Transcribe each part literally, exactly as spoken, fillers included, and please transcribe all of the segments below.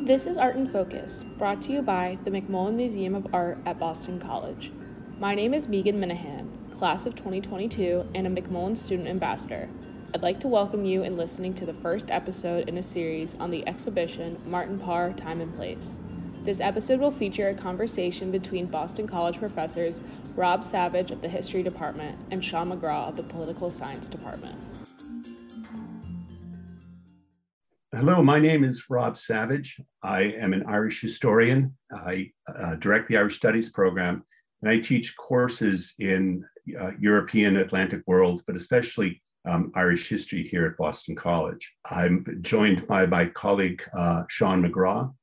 This is Art in Focus, brought to you by the McMullen Museum of Art at Boston College. My name is Megan Minahan, class of twenty twenty-two, and a McMullen Student Ambassador. I'd like to welcome you in listening to the first episode in a series on the exhibition Martin Parr, Time and Place. This episode will feature a conversation between Boston College professors Rob Savage of the History Department and Sean McGraw of the Political Science Department. Hello, my name is Rob Savage. I am an Irish historian. I uh, direct the Irish Studies program, and I teach courses in uh, European Atlantic world, but especially um, Irish history here at Boston College. I'm joined by my colleague, uh, Sean McGraw.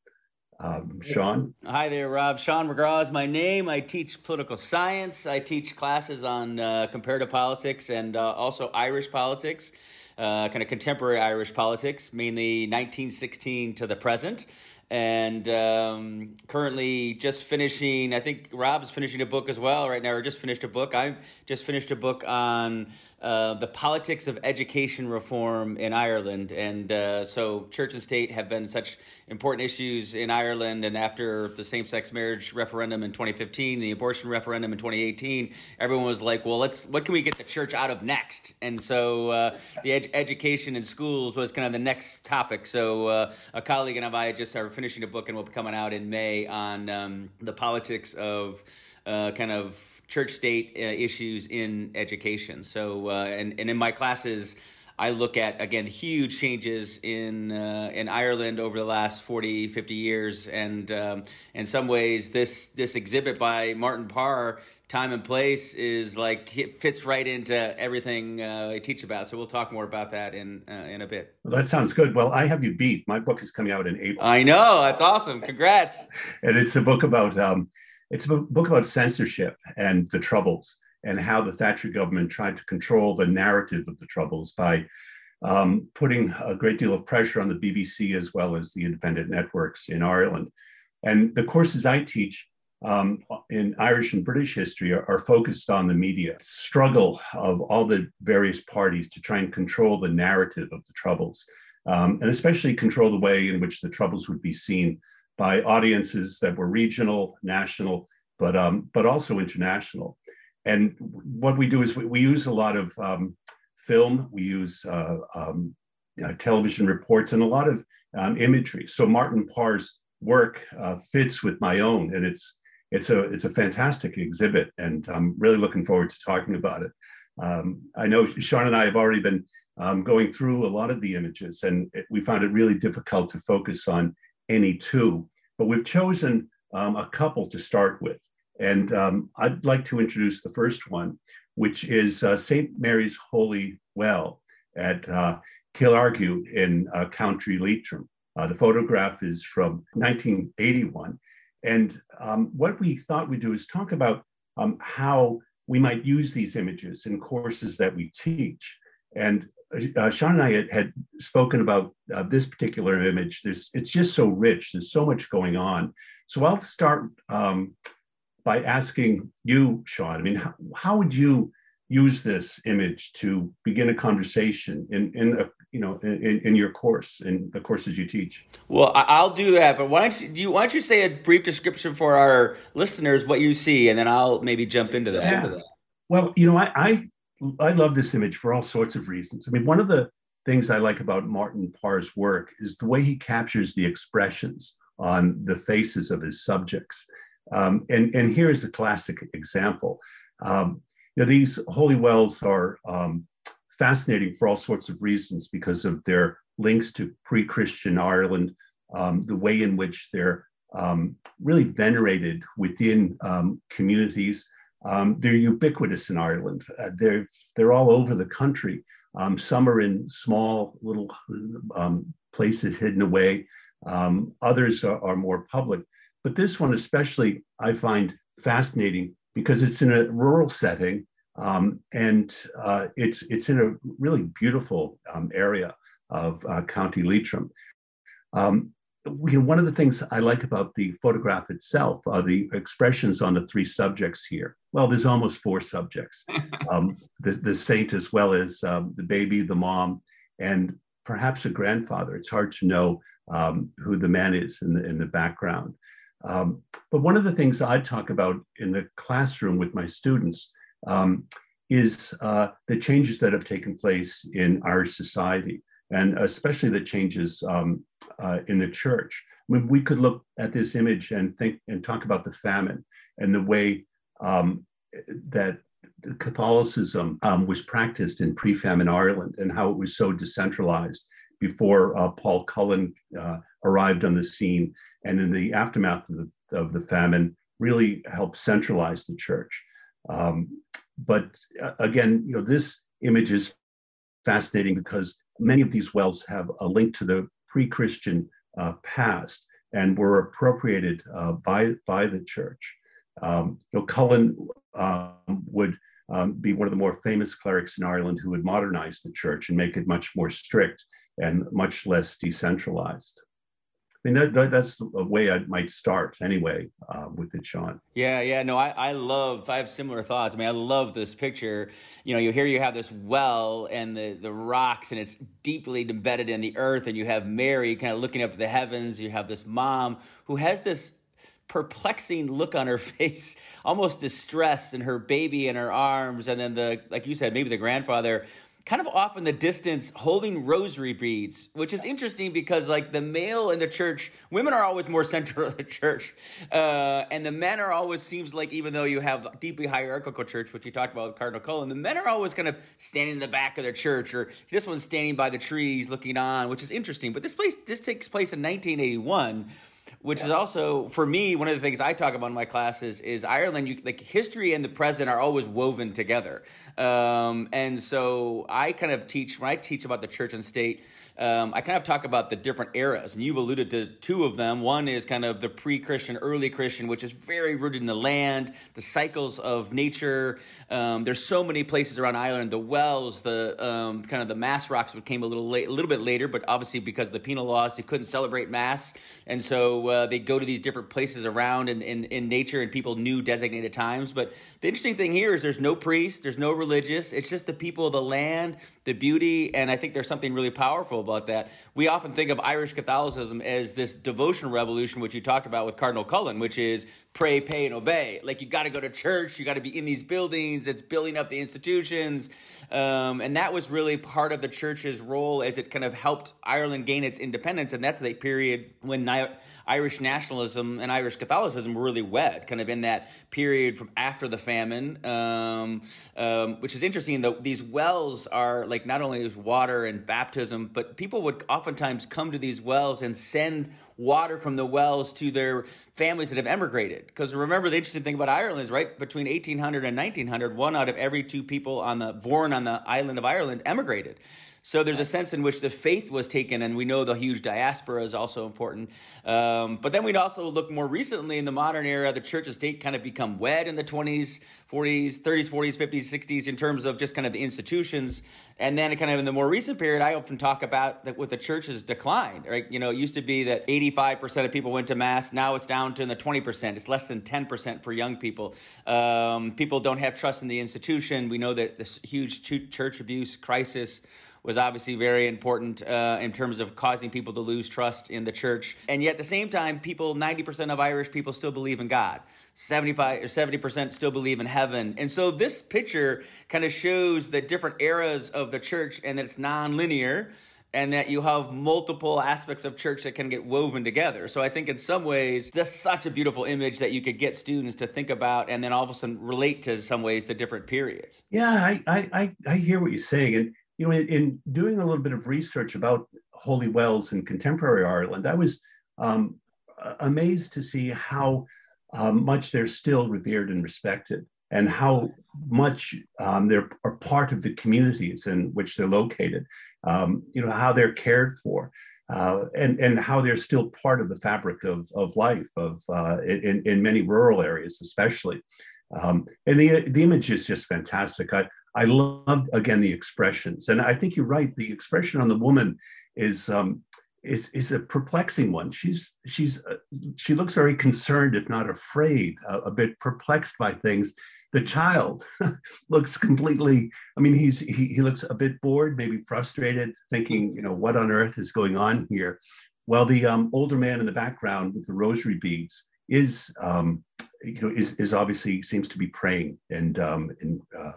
Um, Sean? Hi there, Rob. Sean McGraw is my name. I teach political science. I teach classes on uh, comparative politics and uh, also Irish politics. Uh, kind of contemporary Irish politics, mainly nineteen sixteen to the present. And um, currently just finishing, I think Rob's finishing a book as well right now, or just finished a book. I just finished a book on uh, the politics of education reform in Ireland. And uh, so church and state have been such important issues in Ireland. And after the same-sex marriage referendum in twenty fifteen, the abortion referendum in twenty eighteen, everyone was like, well, let's what can we get the church out of next? And so uh, the ed- education in schools was kind of the next topic. So uh, a colleague and I just are finishing a book and will be coming out in May on um, the politics of uh, kind of church-state uh, issues in education. So, uh, and, and in my classes, I look at, again, huge changes in uh, in Ireland over the last forty, fifty years. And um, in some ways, this this exhibit by Martin Parr, Time and Place, is like, it fits right into everything uh, I teach about. So we'll talk more about that in uh, in a bit. Well, that sounds good. Well, I have you beat. My book is coming out in April. I know. That's awesome. Congrats. And it's a book about um, it's a book about censorship and the Troubles, and how the Thatcher government tried to control the narrative of the Troubles by um, putting a great deal of pressure on the B B C as well as the independent networks in Ireland. And the courses I teach um, in Irish and British history are, are focused on the media struggle of all the various parties to try and control the narrative of the Troubles, um, and especially control the way in which the Troubles would be seen by audiences that were regional, national, but um, but also international. And what we do is we, we use a lot of um, film, we use uh, um, you know, television reports, and a lot of um, imagery. So Martin Parr's work uh, fits with my own, and it's it's a it's a fantastic exhibit, and I'm really looking forward to talking about it. Um, I know Sean and I have already been um, going through a lot of the images, and it, we found it really difficult to focus on any two, but we've chosen um, a couple to start with. And um, I'd like to introduce the first one, which is uh, Saint Mary's Holy Well at uh, Killargue in uh, County Leitrim. Uh, the photograph is from nineteen eighty-one. And um, what we thought we'd do is talk about um, how we might use these images in courses that we teach. And uh, Sean and I had, had spoken about uh, this particular image. There's, it's just so rich. There's so much going on. So I'll start um, by asking you, Sean, I mean, how, how would you use this image to begin a conversation in, in a, you know, in, in your course, in the courses you teach? Well, I'll do that, but why don't you, do you, why don't you say a brief description for our listeners, what you see, and then I'll maybe jump into that. Yeah. Well, you know, I, I, I love this image for all sorts of reasons. I mean, one of the things I like about Martin Parr's work is the way he captures the expressions on the faces of his subjects. Um, and, and here's a classic example. Um, you know, these holy wells are um, fascinating for all sorts of reasons because of their links to pre-Christian Ireland, um, the way in which they're um, really venerated within um, communities. Um, they're ubiquitous in Ireland. Uh, they're, they're all over the country. Um, some are in small little um, places hidden away. Um, others are, are more public. But this one especially I find fascinating because it's in a rural setting, um, and uh, it's it's in a really beautiful um, area of uh, County Leitrim. Um, you know, one of the things I like about the photograph itself are the expressions on the three subjects here. Well, there's almost four subjects: um, the, the saint, as well as um, the baby, the mom, and perhaps a grandfather. It's hard to know um, who the man is in the, in the background. Um, but one of the things I talk about in the classroom with my students um, is uh, the changes that have taken place in Irish society, and especially the changes um, uh, in the church. I mean, we could look at this image and think and talk about the famine and the way um, that Catholicism um, was practiced in pre-famine Ireland, and how it was so decentralized before uh, Paul Cullen uh, arrived on the scene, and in the aftermath of the, of the famine really helped centralize the church. Um, but uh, again, you know, this image is fascinating because many of these wells have a link to the pre-Christian uh, past and were appropriated uh, by, by the church. Um, you know, Cullen um, would um, be one of the more famous clerics in Ireland who would modernize the church and make it much more strict and much less decentralized. I mean, that, that, that's a way I might start anyway uh, with it, Sean. Yeah, yeah, no, I, I love, I have similar thoughts. I mean, I love this picture. You know, you hear you have this well and the, the rocks, and it's deeply embedded in the earth, and you have Mary kind of looking up to the heavens. You have this mom who has this perplexing look on her face, almost distress, and her baby in her arms, and then the, like you said, maybe the grandfather kind of off in the distance holding rosary beads, which is interesting because like the male in the church, women are always more central of the church. Uh, and the men are always, seems like, even though you have deeply hierarchical church, which you talked about with Cardinal Cullen, the men are always kind of standing in the back of the church, or this one's standing by the trees looking on, which is interesting. But this place, this takes place in nineteen eighty-one. Which yeah. is also, for me, one of the things I talk about in my classes is Ireland, you, like history and the present are always woven together. Um, and so I kind of teach, when I teach about the church and state, um, I kind of talk about the different eras. And you've alluded to two of them. One is kind of the pre-Christian, early Christian, which is very rooted in the land, the cycles of nature. Um, there's so many places around Ireland, the wells, the um, kind of the mass rocks, which came a little late, a little bit later, but obviously because of the penal laws, they couldn't celebrate mass. And so uh, they go to these different places around in, in, in nature, and people knew designated times. But the interesting thing here is there's no priest, there's no religious. It's just the people, the land, the beauty, and I think there's something really powerful about that. We often think of Irish Catholicism as this devotional revolution, which you talked about with Cardinal Cullen, which is pray, pay, and obey. Like, you got to go to church, you got to be in these buildings, it's building up the institutions, um, and that was really part of the church's role as it kind of helped Ireland gain its independence, and that's the period when ni- Irish nationalism and Irish Catholicism were really wed, kind of in that period from after the famine, um, um, which is interesting. Though these wells are like not only there's water and baptism, but people would oftentimes come to these wells and send water from the wells to their families that have emigrated. Because remember, the interesting thing about Ireland is, right, between eighteen hundred and nineteen hundred, one out of every two people on the born on the island of Ireland emigrated. So there's a sense in which the faith was taken, and we know the huge diaspora is also important. Um, but then we'd also look more recently in the modern era, the church and state kind of become wed in the twenties, forties, thirties, forties, fifties, sixties in terms of just kind of the institutions. And then kind of in the more recent period, I often talk about that with the church's decline, right? You know, it used to be that eighty-five percent of people went to mass. Now it's down to in the twenty percent. It's less than ten percent for young people. Um, people don't have trust in the institution. We know that this huge church abuse crisis was obviously very important uh, in terms of causing people to lose trust in the church. And yet at the same time, people, ninety percent of Irish people still believe in God. seventy-five or seventy percent still believe in heaven. And so this picture kind of shows the different eras of the church, and that it's non-linear, and that you have multiple aspects of church that can get woven together. So I think in some ways, just such a beautiful image that you could get students to think about and then all of a sudden relate to some ways the different periods. Yeah, I I, I hear what you're saying. And you know, in, in doing a little bit of research about holy wells in contemporary Ireland, I was um, amazed to see how um, much they're still revered and respected, and how much um, they're are part of the communities in which they're located. Um, you know, how they're cared for, uh, and and how they're still part of the fabric of of life of uh, in in many rural areas, especially. Um, and the the image is just fantastic. I I love, again, the expressions, and I think you're right. The expression on the woman is um, is is a perplexing one. She's she's uh, she looks very concerned, if not afraid, uh, a bit perplexed by things. The child looks completely. I mean, he's he he looks a bit bored, maybe frustrated, thinking, you know, what on earth is going on here? while the um, older man in the background with the rosary beads is, um, you know, is, is obviously seems to be praying and, um, and uh,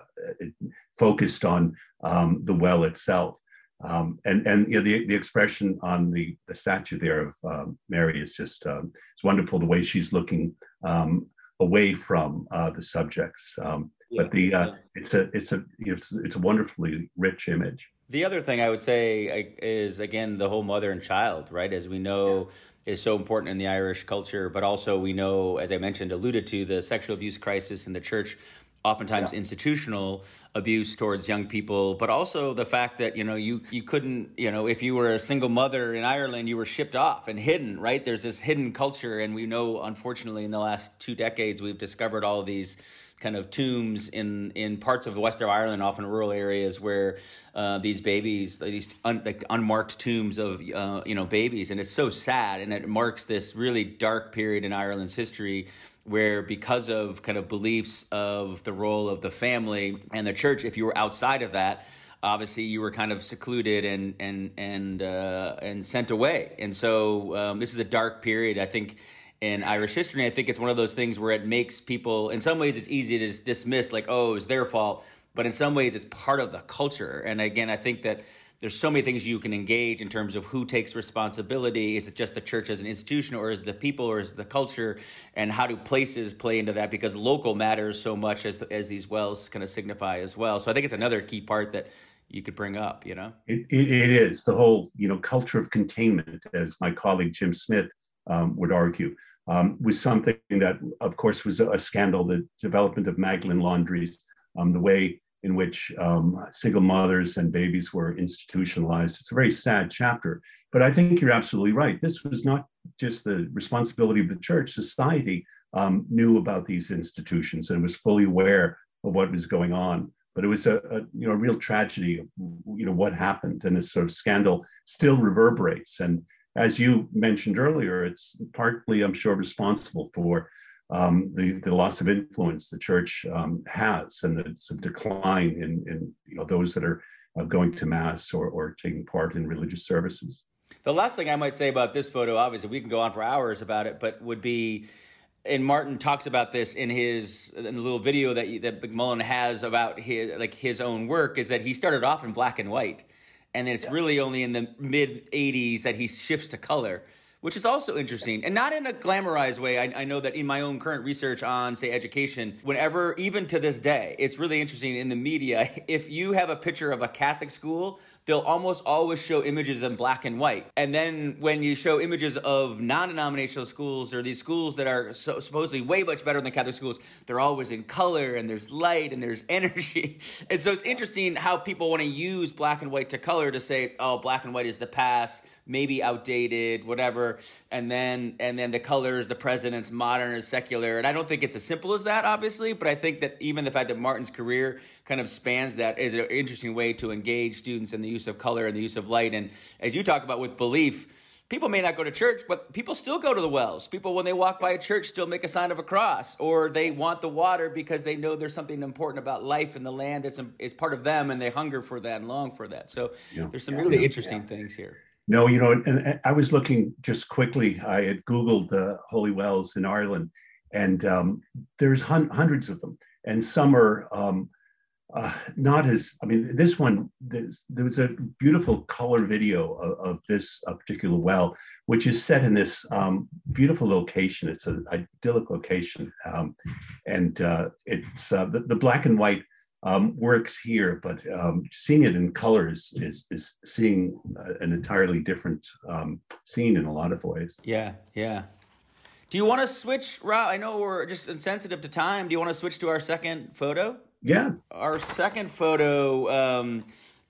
focused on um, the well itself. Um, and and you know, the, the expression on the, the statue there of um, Mary is just, um, it's wonderful, the way she's looking um, away from uh, the subjects. Um, yeah, but the uh, yeah. it's a it's a you know, it's, it's a wonderfully rich image. The other thing I would say is, again, the whole mother and child, right? As we know, yeah. is so important in the Irish culture, but also we know, as I mentioned, alluded to, the sexual abuse crisis in the church, oftentimes yeah. institutional abuse towards young people, but also the fact that, you know, you, you couldn't, you know, if you were a single mother in Ireland, you were shipped off and hidden, right? There's this hidden culture. And we know, unfortunately, in the last two decades, we've discovered all of these kind of tombs in, in parts of Western Ireland, often rural areas, where uh, these babies, these un, like unmarked tombs of, uh, you know, babies. And it's so sad. And it marks this really dark period in Ireland's history where, because of kind of beliefs of the role of the family and the church, if you were outside of that, obviously you were kind of secluded and and and uh, and sent away. And so um, this is a dark period, I think, in Irish history. And I think it's one of those things where it makes people, in some ways, it's easy to just dismiss, like, oh, it was their fault. But in some ways, it's part of the culture. And again, I think that there's so many things you can engage in terms of who takes responsibility. Is it just the church as an institution, or is it the people, or is it the culture? And how do places play into that? Because local matters so much, as as these wells kind of signify as well. So I think it's another key part that you could bring up, you know? It, it, it is. The whole, you know, culture of containment, as my colleague Jim Smith um, would argue, um, was something that, of course, was a scandal, the development of Magdalen laundries, um, the way in which um, single mothers and babies were institutionalized. It's a very sad chapter, but I think you're absolutely right. This was not just the responsibility of the church. Society um, knew about these institutions and was fully aware of what was going on. But it was a, a you know, a real tragedy of, you know, what happened, and this sort of scandal still reverberates. And as you mentioned earlier, it's partly, I'm sure, responsible for Um, the, the loss of influence the church um, has, and the sort of decline in, in you know, those that are uh, going to mass or, or taking part in religious services. The last thing I might say about this photo, obviously we can go on for hours about it, but would be, and Martin talks about this in his in the little video that that McMullen has about his like his own work, is that he started off in black and white, and then it's yeah. really only in the mid eighties that he shifts to color, which is also interesting, and not in a glamorized way. I, I know that in my own current research on, say, education, whenever, even to this day, it's really interesting in the media, if you have a picture of a Catholic school, they'll almost always show images in black and white. And then when you show images of non-denominational schools, or these schools that are so, supposedly way much better than Catholic schools, they're always in color, and there's light, and there's energy. And so it's interesting how people want to use black and white to color to say, oh, black and white is the past, maybe outdated, whatever. And then and then the colors, the president's modern or secular. And I don't think it's as simple as that, obviously, but I think that even the fact that Martin's career kind of spans that is an interesting way to engage students in the use of color and the use of light. And as you talk about with belief, people may not go to church, but people still go to the wells. People, when they walk by a church, still make a sign of a cross, or they want the water because they know there's something important about life in the land that's it's part of them, and they hunger for that and long for that. So yeah. there's some really yeah. interesting yeah. things here. No, you know, and I was looking just quickly, I had Googled the holy wells in Ireland, and um, there's hun- hundreds of them. And some are um, uh, not as, I mean, this one, there was a beautiful color video of, of this uh, particular well, which is set in this um, beautiful location. It's an idyllic location. Um, and uh, it's uh, the, the black and white Um, works here, but um, seeing it in colors is is seeing uh, an entirely different um, scene in a lot of ways. Yeah, yeah. Do you want to switch, Rob? I know we're just insensitive to time. Do you want to switch to our second photo? Yeah. Our second photo um,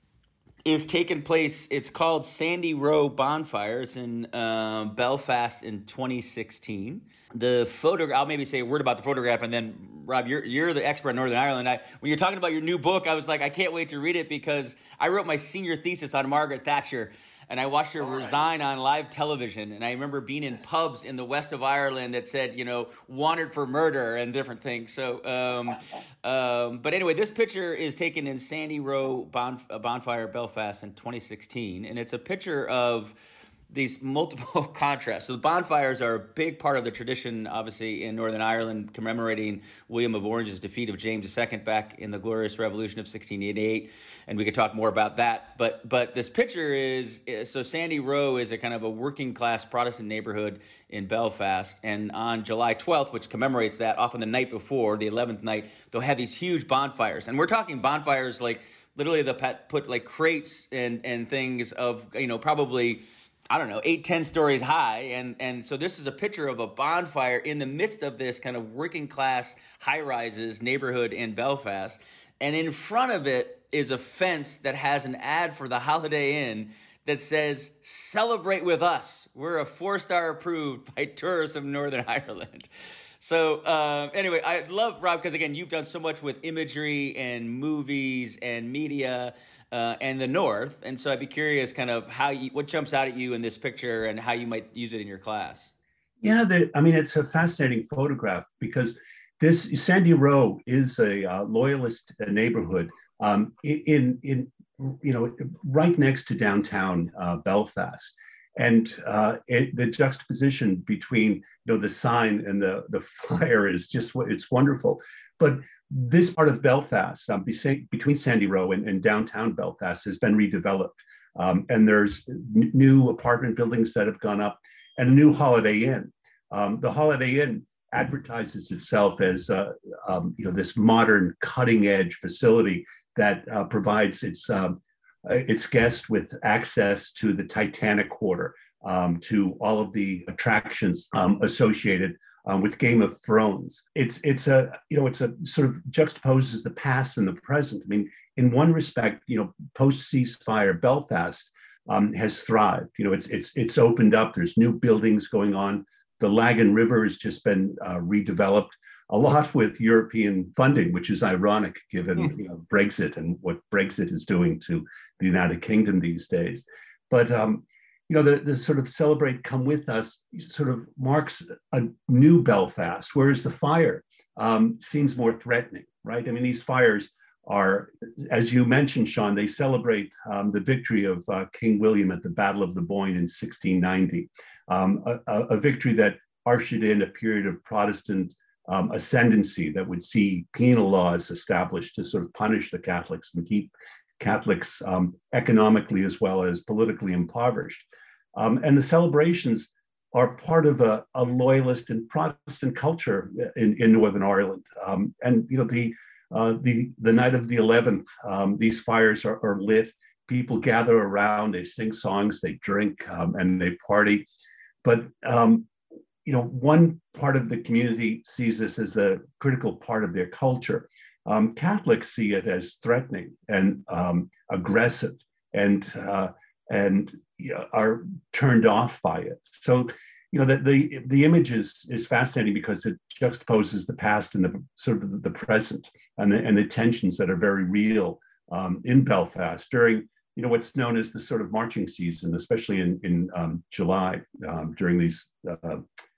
is taking place, it's called Sandy Row Bonfire. It's in um, Belfast in twenty sixteen. The photo, I'll maybe say a word about the photograph, and then, Rob, you're you're the expert in Northern Ireland. I, when you're talking about your new book, I was like, I can't wait to read it, because I wrote my senior thesis on Margaret Thatcher, and I watched her resign on live television. And I remember being in pubs in the west of Ireland that said, you know, wanted for murder and different things. So, um, um, but anyway, this picture is taken in Sandy Row Bonf- Bonfire, Belfast in twenty sixteen, and it's a picture of these multiple contrasts. So the bonfires are a big part of the tradition, obviously, in Northern Ireland, commemorating William of Orange's defeat of James the Second back in the Glorious Revolution of sixteen eighty-eight, and we could talk more about that. But but this picture is, so Sandy Row is a kind of a working-class Protestant neighborhood in Belfast, and on July twelfth, which commemorates that, often the night before, the eleventh night, they'll have these huge bonfires. And we're talking bonfires like, literally they'll put like crates and, and things of, you know, probably, I don't know, eight, ten stories high. And, and so this is a picture of a bonfire in the midst of this kind of working class high rises neighborhood in Belfast. And in front of it is a fence that has an ad for the Holiday Inn that says, "Celebrate with us. We're a four-star approved by Tourism Northern Ireland." So uh, anyway, I love, Rob, because again, you've done so much with imagery and movies and media uh, and the North. And so I'd be curious kind of how you, what jumps out at you in this picture and how you might use it in your class. Yeah, the, I mean, it's a fascinating photograph because this Sandy Row is a uh, loyalist neighborhood um, in, in, you know, right next to downtown uh, Belfast. And uh, it, the juxtaposition between, you know, the sign and the, the fire is just, it's wonderful. But this part of Belfast, um, between Sandy Row and, and downtown Belfast, has been redeveloped. Um, and there's n- new apartment buildings that have gone up and a new Holiday Inn. Um, the Holiday Inn advertises itself as, uh, um, you know, this modern cutting edge facility that uh, provides its um, its guests with access to the Titanic Quarter, um, to all of the attractions um, associated um, with Game of Thrones. It's it's a you know it's a sort of juxtaposes the past and the present. I mean, in one respect, you know, post ceasefire Belfast um, has thrived. You know, it's it's it's opened up. There's new buildings going on. The Lagan River has just been uh, redeveloped. A lot with European funding, which is ironic given mm. you know, Brexit and what Brexit is doing to the United Kingdom these days. But um, you know, the, the sort of celebrate, come with us, sort of marks a new Belfast, whereas the fire um, seems more threatening, right? I mean, these fires are, as you mentioned, Sean, they celebrate um, the victory of uh, King William at the Battle of the Boyne in sixteen ninety, um, a, a victory that ushered in a period of Protestant Um, ascendancy that would see penal laws established to sort of punish the Catholics and keep Catholics um, economically as well as politically impoverished. Um, and the celebrations are part of a, a loyalist and Protestant culture in, in Northern Ireland. Um, and you know, the uh, the the night of the eleventh, um, these fires are, are lit. People gather around, they sing songs, they drink, um, and they party. But um, you know, one part of the community sees this as a critical part of their culture. Um, Catholics see it as threatening and um, aggressive, and uh, and you know, are turned off by it. So, you know, the the, the image is is fascinating because it juxtaposes the past and the sort of the, the present and the and the tensions that are very real um, in Belfast during, you know, what's known as the sort of marching season, especially in in um, July um, during these. Uh,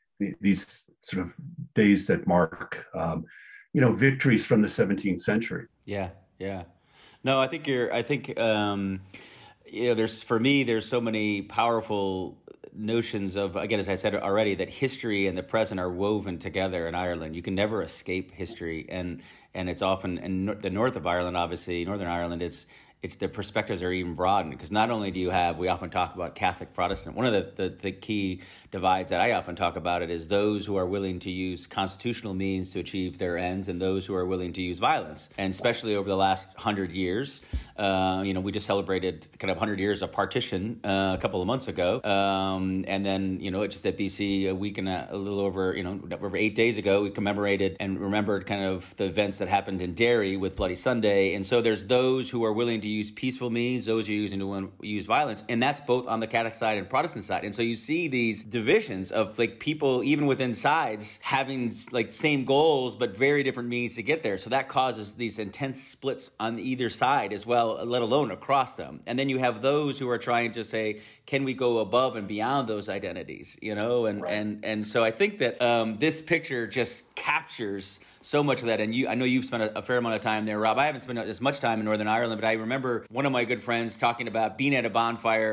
these sort of days that mark, um, you know, victories from the seventeenth century. Yeah, yeah. No, I think you're, I think, um, you know, there's, for me, there's so many powerful notions of, again, as I said already, that history and the present are woven together in Ireland. You can never escape history. And, and it's often, in the north of Ireland, obviously, Northern Ireland, it's, it's the perspectives are even broadened because not only do you have, we often talk about Catholic Protestant, one of the, the, the key divides that I often talk about it is those who are willing to use constitutional means to achieve their ends and those who are willing to use violence. And especially over the last hundred years, uh, you know, we just celebrated kind of hundred years of partition uh, a couple of months ago. Um, and then, you know, just at B C a week and a, a little over, you know, over eight days ago, we commemorated and remembered kind of the events that happened in Derry with Bloody Sunday. And so there's those who are willing to use peaceful means, those who are using to use violence, and that's both on the Catholic side and Protestant side. And so you see these divisions of like people, even within sides, having like same goals but very different means to get there. So that causes these intense splits on either side as well, let alone across them. And then you have those who are trying to say, can we go above and beyond those identities? You know, and right. and and so I think that um, this picture just captures so much of that. And you, I know you've spent a, a fair amount of time there, Rob. I haven't spent as much time in Northern Ireland, but I remember one of my good friends talking about being at a bonfire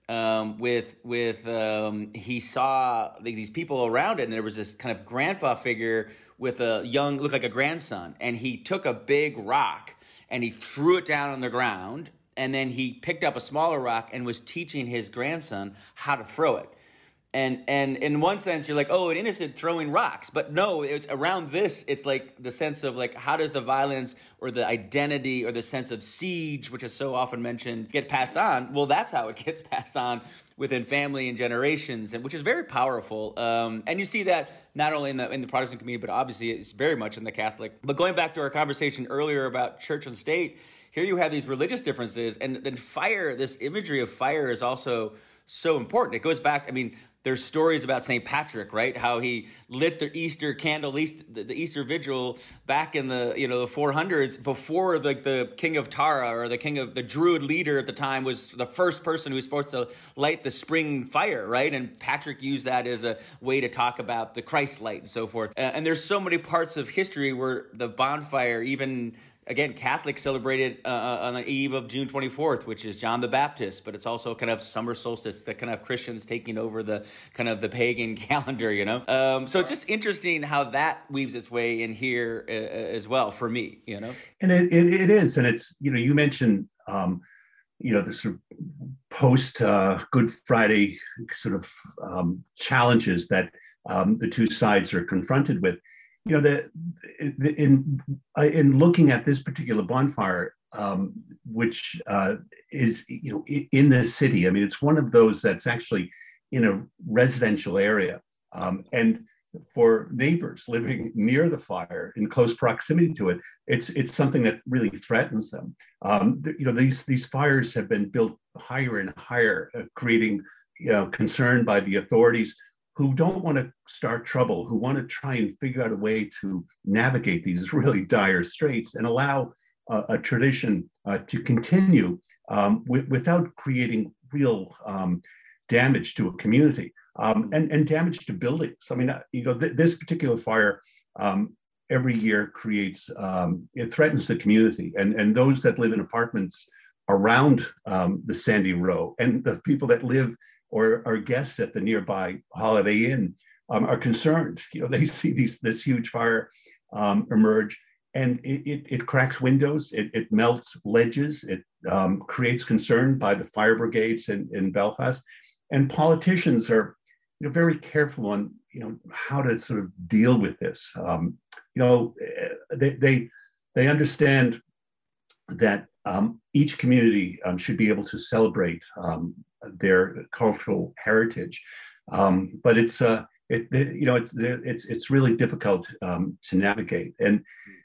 Um, with with um, he saw like, these people around it, and there was this kind of grandpa figure with a young, looked like a grandson, and he took a big rock and he threw it down on the ground, and then he picked up a smaller rock and was teaching his grandson how to throw it. And and in one sense, you're like, oh, an innocent throwing rocks. But no, it's around this, it's like the sense of like, how does the violence or the identity or the sense of siege, which is so often mentioned, get passed on? Well, that's how it gets passed on within family and generations, and which is very powerful. Um, and you see that not only in the in the Protestant community, but obviously it's very much in the Catholic. But going back to our conversation earlier about church and state, here you have these religious differences, and then fire, this imagery of fire is also so important. It goes back, I mean, there's stories about Saint Patrick, right? How he lit the Easter candle, the Easter vigil back in the, you know, the four hundreds before the, the king of Tara, or the king of the Druid leader at the time, was the first person who was supposed to light the spring fire, right? And Patrick used that as a way to talk about the Christ light and so forth. Uh, and there's so many parts of history where the bonfire, even again, Catholics celebrated uh, on the eve of June twenty-fourth, which is John the Baptist, but it's also kind of summer solstice, the kind of Christians taking over the kind of the pagan calendar, you know? Um, so it's just interesting how that weaves its way in here uh, as well for me, you know? And it, it, it is, and it's, you know, you mentioned, um, you know, the sort of post uh, Good Friday sort of um, challenges that um, the two sides are confronted with. You know, the, in in looking at this particular bonfire, um, which uh, is, you know, in this city, I mean, it's one of those that's actually in a residential area, um, and for neighbors living near the fire, in close proximity to it, it's it's something that really threatens them. Um, you know, these these fires have been built higher and higher, uh, creating, you know, concern by the authorities, who don't want to start trouble, who want to try and figure out a way to navigate these really dire straits and allow uh, a tradition uh, to continue um, w- without creating real um, damage to a community um, and, and damage to buildings. I mean, uh, you know, th- this particular fire um, every year creates, um, it threatens the community, and, and those that live in apartments around um, the Sandy Row, and the people that live or are guests at the nearby Holiday Inn um, are concerned. You know, they see these this huge fire um, emerge, and it, it, it cracks windows, it, it melts ledges, it um, creates concern by the fire brigades in, in Belfast, and politicians are, you know, very careful on, you know, how to sort of deal with this. Um, you know, they they they understand that um, each community um, should be able to celebrate um, their cultural heritage, um, but it's uh, it, it you know it's it's it's really difficult um, to navigate, and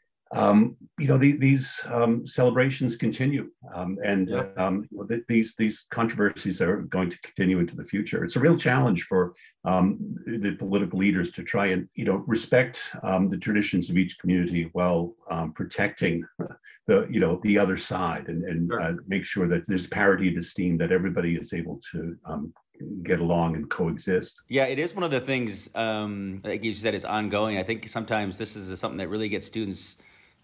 um, you know the, these um, celebrations continue, um, and Yeah. um, these these controversies are going to continue into the future. It's a real challenge for um, the political leaders to try and, you know, respect um, the traditions of each community while um, protecting the, you know, the other side, and, and Sure. uh, make sure that there's parity of esteem, that everybody is able to um, get along and coexist. Yeah, it is one of the things, um, like you said, is ongoing. I think sometimes this is something that really gets students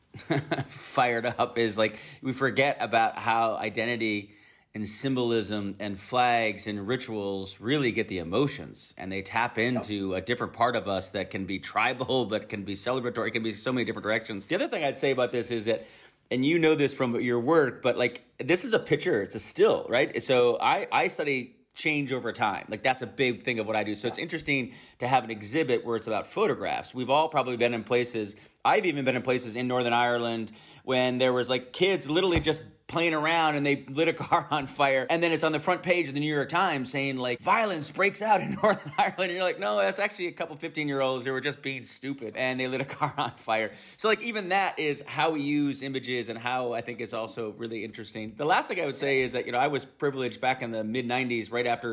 fired up, is like we forget about how identity and symbolism and flags and rituals really get the emotions, and they tap into a different part of us that can be tribal, but can be celebratory, it can be so many different directions. The other thing I'd say about this is that, and you know this from your work, but like this is a picture, it's a still, right? So I, I study change over time. Like that's a big thing of what I do. So it's interesting to have an exhibit where it's about photographs. We've all probably been in places, I've even been in places in Northern Ireland when there was like kids literally just playing around and they lit a car on fire, and then it's on the front page of the New York Times saying like violence breaks out in Northern Ireland, and you're like, no, that's actually a couple fifteen year olds who were just being stupid and they lit a car on fire. So like even that is how we use images, and how I think is also really interesting. The last thing I would say is that, you know, I was privileged back in the mid nineties, right after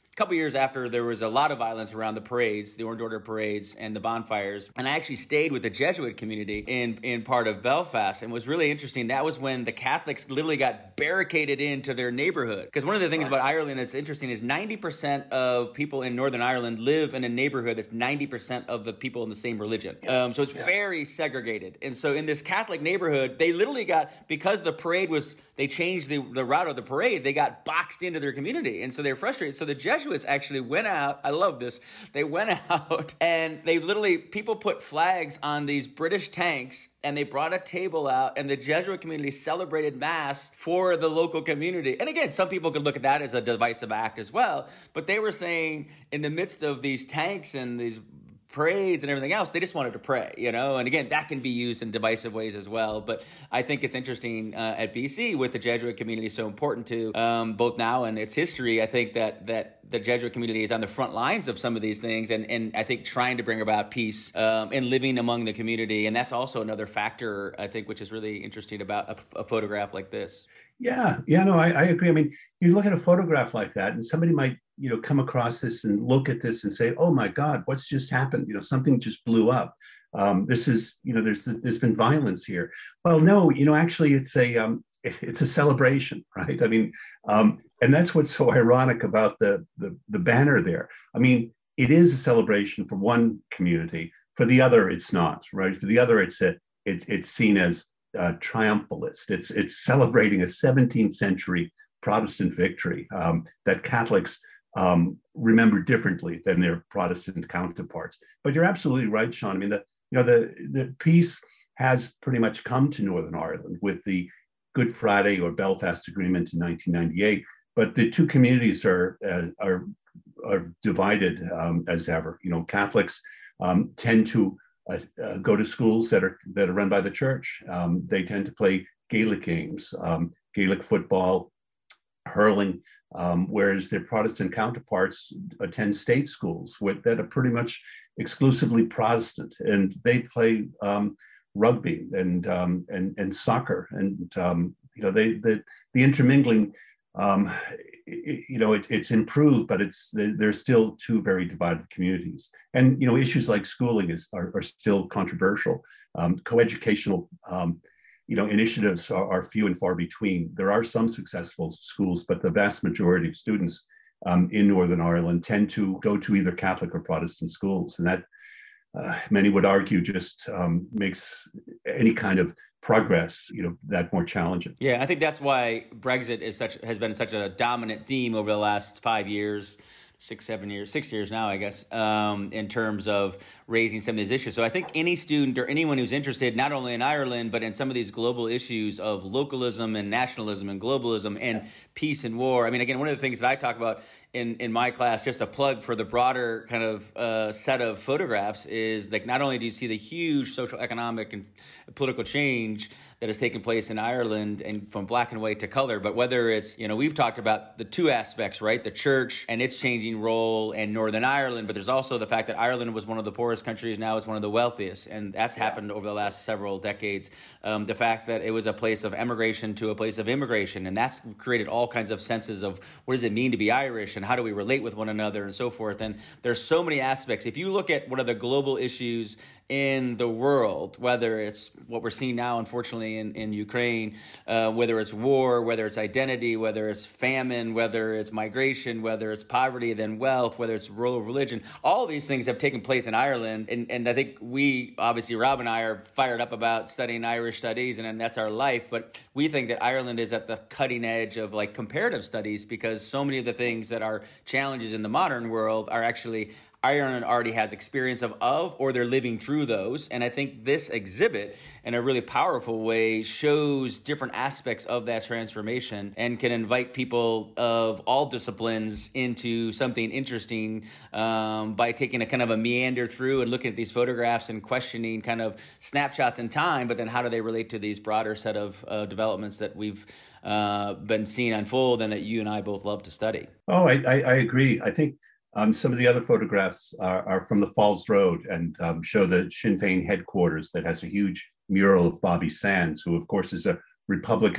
a couple years after there was a lot of violence around the parades, the Orange Order parades and the bonfires. And I actually stayed with the Jesuit community in, in part of Belfast. And it was really interesting. That was when the Catholics literally got barricaded into their neighborhood. Because one of the things about Ireland that's interesting is ninety percent of people in Northern Ireland live in a neighborhood that's ninety percent of the people in the same religion. Um, so it's yeah. very segregated. And so in this Catholic neighborhood, they literally got, because the parade was, they changed the, the route of the parade, they got boxed into their community. And so they're frustrated. So the Jesuits actually went out. I love this. They went out and they literally, people put flags on these British tanks and they brought a table out and the Jesuit community celebrated Mass for the local community. And again, some people could look at that as a divisive act as well. But they were saying in the midst of these tanks and these parades and everything else, they just wanted to pray, you know, and again, that can be used in divisive ways as well. But I think it's interesting uh, at B C with the Jesuit community so important to um, both now and its history. I think that that the Jesuit community is on the front lines of some of these things, and, and I think trying to bring about peace um, and living among the community. And that's also another factor, I think, which is really interesting about a, a photograph like this. Yeah, yeah, no, I, I agree. I mean, you look at a photograph like that and somebody might, you know, come across this and look at this and say, oh my God, what's just happened? You know, something just blew up. Um, this is, you know, there's there's been violence here. Well, no, you know, actually it's a um, it, it's a celebration, right? I mean, um, and that's what's so ironic about the, the the banner there. I mean, it is a celebration for one community. For the other, it's not, right? For the other, it's a, it's it's seen as uh, triumphalist. It's it's celebrating a seventeenth century Protestant victory um, that Catholics um, remember differently than their Protestant counterparts. But you're absolutely right, Sean. I mean, the you know the the peace has pretty much come to Northern Ireland with the Good Friday or Belfast Agreement in nineteen ninety-eight. But the two communities are uh, are are divided um, as ever. You know, Catholics um, tend to uh, uh, go to schools that are that are run by the church. Um, they tend to play Gaelic games, um, Gaelic football, hurling, um, whereas their Protestant counterparts attend state schools with, that are pretty much exclusively Protestant, and they play um, rugby and um, and and soccer, and um, you know they the the intermingling. Um, it, you know, it, it's improved, but it's there's still two very divided communities, and you know, issues like schooling is are, are still controversial. Um, coeducational, um, you know, initiatives are, are few and far between. There are some successful schools, but the vast majority of students um, in Northern Ireland tend to go to either Catholic or Protestant schools, and that uh, many would argue just um, makes any kind of progress, you know, that more challenging. Yeah, I think that's why Brexit is such has been such a dominant theme over the last five years, six, seven years, six years now, I guess, um, in terms of raising some of these issues. So I think any student or anyone who's interested, not only in Ireland, but in some of these global issues of localism and nationalism and globalism and peace and war. I mean, again, one of the things that I talk about in, in my class, just a plug for the broader kind of uh, set of photographs, is like not only do you see the huge social, economic, and political change that has taken place in Ireland and from black and white to color, but whether it's, you know, we've talked about the two aspects, right? The church and its changing role in Northern Ireland, but there's also the fact that Ireland was one of the poorest countries, now it's one of the wealthiest, and that's yeah. happened over the last several decades. Um, the fact that it was a place of emigration to a place of immigration, and that's created all kinds of senses of what does it mean to be Irish and how do we relate with one another and so forth. And there's so many aspects. If you look at what are the global issues in the world, whether it's what we're seeing now, unfortunately, in, in Ukraine, uh, whether it's war, whether it's identity, whether it's famine, whether it's migration, whether it's poverty, then wealth, whether it's role of religion, all of these things have taken place in Ireland. And, and I think we, obviously, Rob and I are fired up about studying Irish studies, and, and that's our life. But we think that Ireland is at the cutting edge of like comparative studies, because so many of the things that are challenges in the modern world are actually Ireland already has experience of, of, or they're living through those. And I think this exhibit, in a really powerful way, shows different aspects of that transformation and can invite people of all disciplines into something interesting um, by taking a kind of a meander through and looking at these photographs and questioning kind of snapshots in time, but then how do they relate to these broader set of uh, developments that we've uh, been seeing unfold and that you and I both love to study. Oh, I, I, I agree. I think Um, some of the other photographs are, are from the Falls Road and um, show the Sinn Féin headquarters that has a huge mural of Bobby Sands, who, of course, is a Republican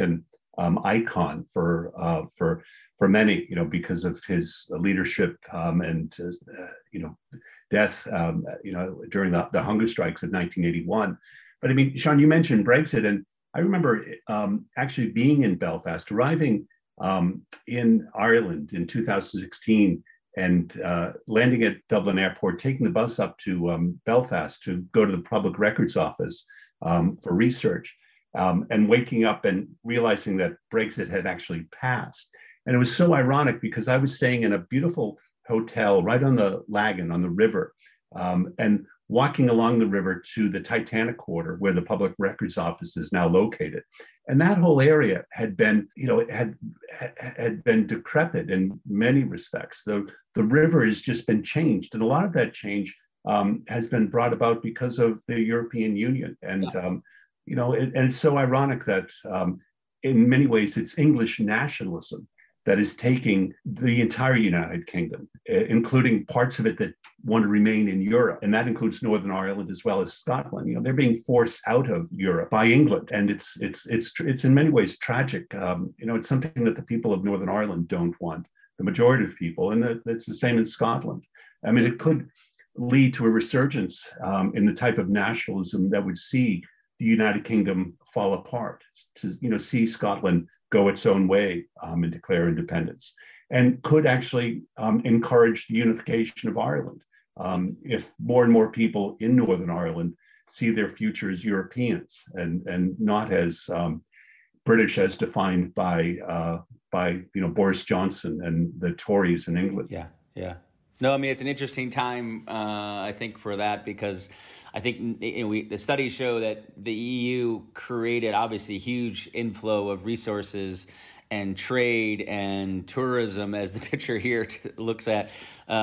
um, icon for uh, for for many, you know, because of his leadership um, and uh, you know death, um, you know, during the, the hunger strikes of nineteen eighty-one. But I mean, Sean, you mentioned Brexit, and I remember um, actually being in Belfast, arriving um, in Ireland in two thousand sixteen, and uh, landing at Dublin Airport, taking the bus up to um, Belfast to go to the Public Records Office um, for research, um, and waking up and realizing that Brexit had actually passed. And it was so ironic because I was staying in a beautiful hotel right on the Lagan, on the river, um, and walking along the river to the Titanic Quarter, where the Public Records Office is now located. And that whole area had been, you know, it had had been decrepit in many respects. The, the river has just been changed. And a lot of that change um, has been brought about because of the European Union. And, yeah. um, you know, it, and it's so ironic that um, in many ways it's English nationalism that is taking the entire United Kingdom, including parts of it that want to remain in Europe. And that includes Northern Ireland as well as Scotland. You know, they're being forced out of Europe by England. And it's it's it's it's in many ways tragic. Um, you know, it's something that the people of Northern Ireland don't want, the majority of people. And that, that's the same in Scotland. I mean, it could lead to a resurgence um, in the type of nationalism that would see the United Kingdom fall apart, to, you know, see Scotland go its own way um, and declare independence, and could actually um, encourage the unification of Ireland. Um, if more and more people in Northern Ireland see their future as Europeans and, and not as um, British as defined by, uh, by you know, Boris Johnson and the Tories in England. Yeah, yeah. No, I mean, it's an interesting time, uh, I think, for that, because I think you know, we, the studies show that the E U created, obviously, a huge inflow of resources and trade and tourism, as the picture here looks at.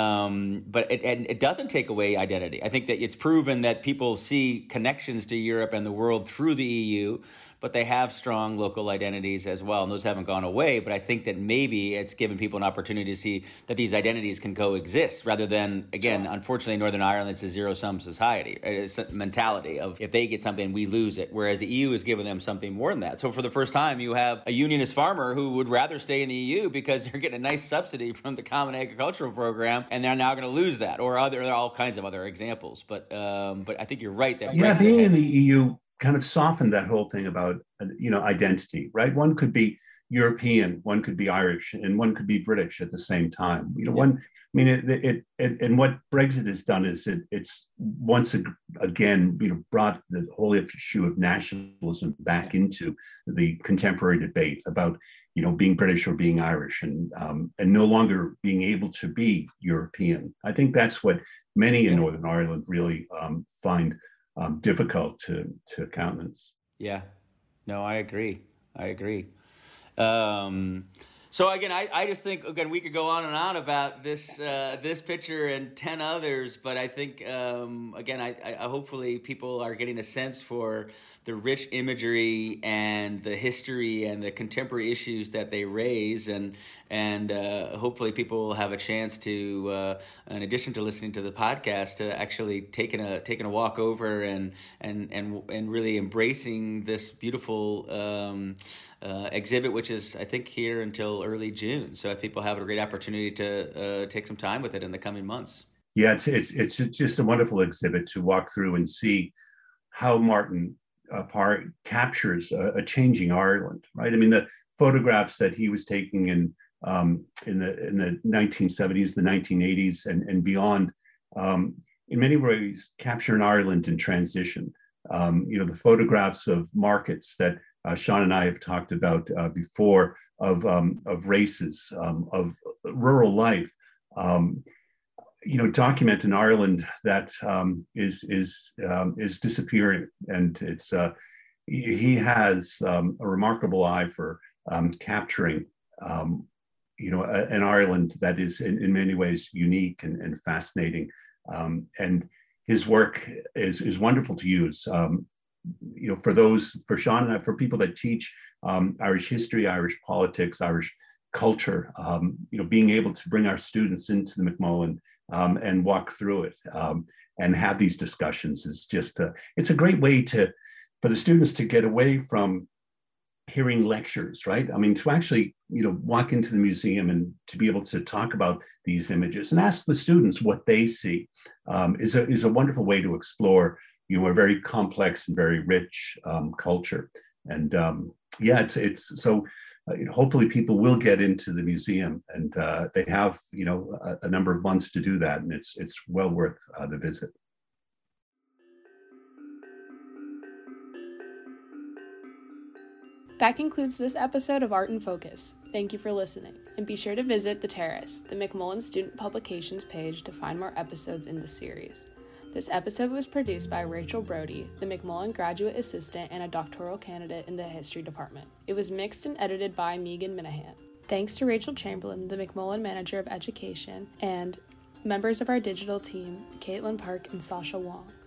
Um, but it, and it doesn't take away identity. I think that it's proven that people see connections to Europe and the world through the E U, but they have strong local identities as well, and those haven't gone away. But I think that maybe it's given people an opportunity to see that these identities can coexist, rather than, again, unfortunately, Northern Ireland, it's a zero-sum society. It's a mentality of if they get something, we lose it, whereas the E U has given them something more than that. So for the first time, you have a unionist farmer who would rather stay in the E U because they're getting a nice subsidy from the Common Agricultural Program, and they're now going to lose that, or other, there are all kinds of other examples. But um, but I think you're right that yeah, Brexit being has, in the E U kind of softened that whole thing about, you know, identity, right? One could be European, one could be Irish, and one could be British at the same time. You know, yeah. one, I mean, it, it, it, and what Brexit has done is it, it's once again, you know, brought the whole issue of nationalism back yeah. into the contemporary debate about, you know, being British or being Irish, and um, and no longer being able to be European. I think that's what many in yeah. Northern Ireland really um, find Um, difficult to to countenance. Yeah, no, I agree. I agree. Um, so again, I, I just think again we could go on and on about this uh, this picture and ten others, but I think um, again, I, I hopefully people are getting a sense for the rich imagery and the history and the contemporary issues that they raise, and and uh, hopefully people will have a chance to, uh, in addition to listening to the podcast, to actually taking a taking a walk over and and and and really embracing this beautiful um, uh, exhibit, which is I think here until early June. So if people have a great opportunity to uh, take some time with it in the coming months. Yeah, it's it's it's just a wonderful exhibit to walk through and see how Martin Uh, part captures a, a changing Ireland, right? I mean, the photographs that he was taking in um, in the in the nineteen seventies, the nineteen eighties, and and beyond, um, in many ways capture an Ireland in transition. Um, you know, the photographs of markets that uh, Sean and I have talked about uh, before, of um, of races, um, of rural life. Um, you know, document an Ireland that um, is is um, is disappearing, and it's uh, he has um, a remarkable eye for um, capturing, um, you know, a, an Ireland that is in, in many ways unique and, and fascinating, um, and his work is is wonderful to use. Um, you know, for those, for Sean and I, for people that teach um, Irish history, Irish politics, Irish culture, um, you know, being able to bring our students into the Macmullen Um, and walk through it um, and have these discussions is just a, it's a great way to for the students to get away from hearing lectures, right? I mean, to actually, you know, walk into the museum and to be able to talk about these images and ask the students what they see um, is, a, is a wonderful way to explore, you know, a very complex and very rich um, culture. And um, yeah, it's, it's so uh, hopefully people will get into the museum, and uh, they have, you know, a, a number of months to do that. And it's, it's well worth uh, the visit. That concludes this episode of Art in Focus. Thank you for listening, and be sure to visit The Terrace, the McMullen Student Publications page, to find more episodes in the series. This episode was produced by Rachel Brody, the McMullen graduate assistant and a doctoral candidate in the history department. It was mixed and edited by Megan Minahan. Thanks to Rachel Chamberlain, the McMullen Manager of Education, and members of our digital team, Caitlin Park and Sasha Wong.